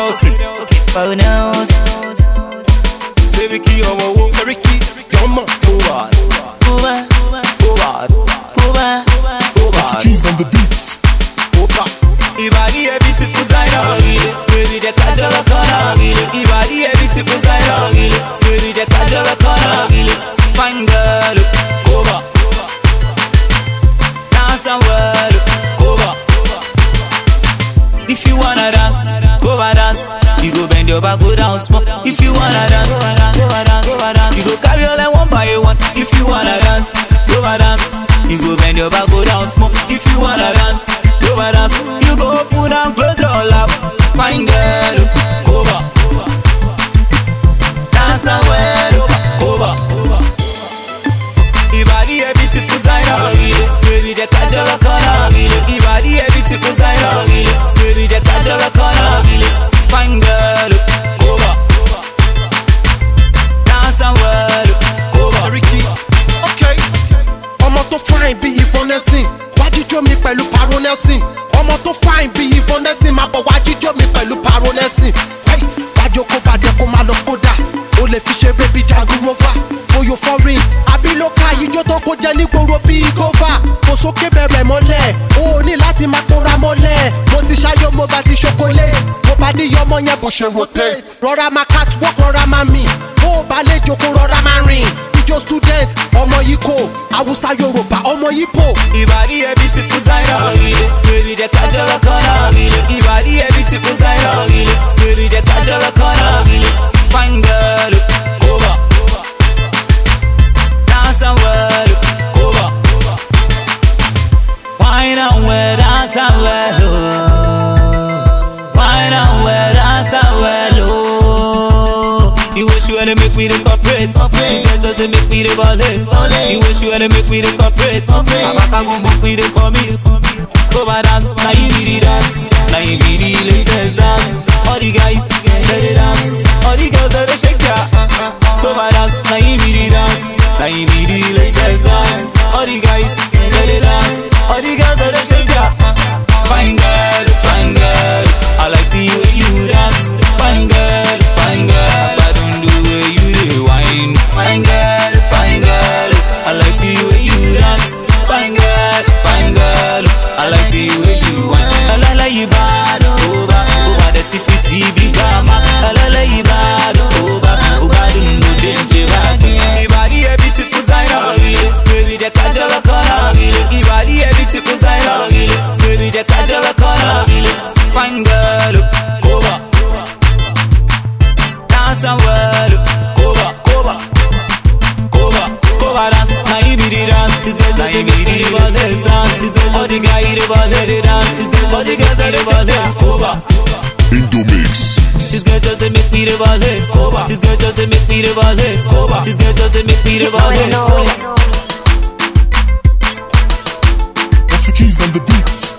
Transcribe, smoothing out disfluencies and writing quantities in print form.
Nelson. Oh no. Seriki Omo, Seriki, Yomo, Obad, Cuba, Obad, Cuba, Obad. Keys on the beats. Obad. Ibadi a beautiful designer, Sweetie the Kajala Kana. Ibadi a beautiful designer, Sweetie the Kajala Kana. Fine girl, Cuba. Dance and world, Cuba. If you wanna dance, go and dance. You go bend your back, go down small. If you wanna dance, go and dance, go and dance. You go carry all that one by one. If you wanna dance, go and dance. You go bend your back, go down small. If you wanna dance, go and dance. You go put down, close your lap. Fine girl, Cuba. Dance and well, Cuba. Ibadi a beautiful designer, Sweetie the Kajala Kana. Ibadi a beautiful designer, Sweetie the Kajala Kana. Fine girl, Cuba. Dance and well, Cuba. Seriki, okay. Ọmọ tó fine bí Yvonne Nelson, wá jíjó mi pẹ̀lú Paro Nelson. Ọmọ tó fine bí Yvonne Nelson, máa bọ̀ wá jíjó mi pẹ̀lú Paro Nelson. Hey, wájú kó bàjẹ́ kó má lọ Skoda, o lè fi ṣeré bí Jagun Rover. Oyo foreign, àbí lóka ijó tó kó jẹ nígboro bí gova. Kò sókè bẹ̀rẹ̀ mọ́lẹ̀, o ní láti máa kóra mọ́lẹ̀. Mo ti ṣáyó mo bá ti chocolate, mo bá dí ọmọ yẹn bó ṣe rotate. Rọra máa catwalk, rọra máa mì, bó o bá lè jókòó rọra máa rìn. Ijó student, ọmọ Yíkò, Hausa Yorùbá, ọmọ Yíbò. Ibadi a beautiful designer, Sweetie the Kajala Kana. Ibadi a beautiful designer, Sweetie the Kajala Kana. Fine girl, Cuba. Dance and well, Cuba. Wine and well, dance and well, oh. Wine and well, dance and well, oh. You wish you wanna make me the corporate. These guys just to make me the ballet. You wish you wanna make me the corporate. Abaka boom boom me the commit. Over dance, now you be the dance. Now you be the latest dance. All the guys, let it dance. All the girls let it shake ya. Over dance, now you be the dance. Now you be the latest dance. All the guys, let it dance. All the girls let it shake ya. Fine girl, I like the way you dance. Fine girl, I don't do the way you dey whine. Fine girl, I like the way you dance. Fine girl, I like the way you whine. La la you bad, over the tifiti big drama. La you bad, over no danger back. Ibadi a beautiful designer, Sweetie the Kajala Kana. Ibadi a beautiful designer, Sweetie the Kajala Kana. Fine girl, Cuba. Dance and well, Cuba. Cuba dance, now you be the dance. This girl just make me the ballet dance. This girl all the guy the ballet dance. This girl all the girls at the ballet, Cuba. Indomix. This girl just make me the ballet, Cuba. This girl just make me the ballet, Cuba. This girl just make me the ballet, Cuba. Keys on the beats.